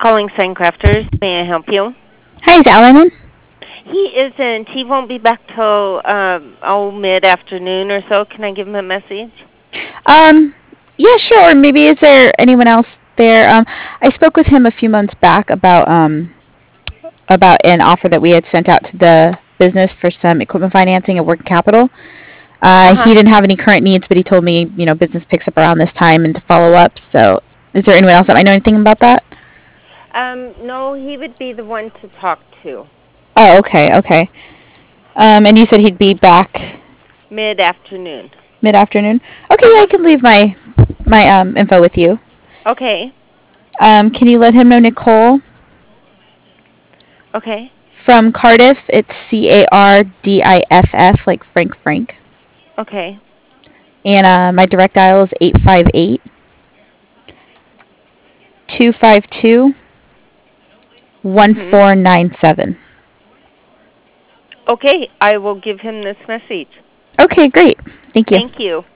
calling Sign Crafters. May I help you? Hi, is Alan in? He isn't. He won't be back till mid-afternoon or so. Can I give him a message? Um, yeah, sure. Or maybe is there anyone else there? I spoke with him a few months back about an offer that we had sent out to the business for some equipment financing and working capital. Uh-huh. He didn't have any current needs, but he told me, business picks up around this time and to follow up. So, is there anyone else that might know anything about that? No, he would be the one to talk to. Oh, okay, okay. And you said he'd be back Mid-afternoon. mid-afternoon. Okay, yeah, I Uh-huh. can leave my info with you. Okay. Can you let him know Nicole Okay. from Cardiff? It's Cardiff, like Frank. Okay. And my direct dial is 858-252 Mhm. 1497. Okay, I will give him this message. Okay, great. Thank you. Thank you.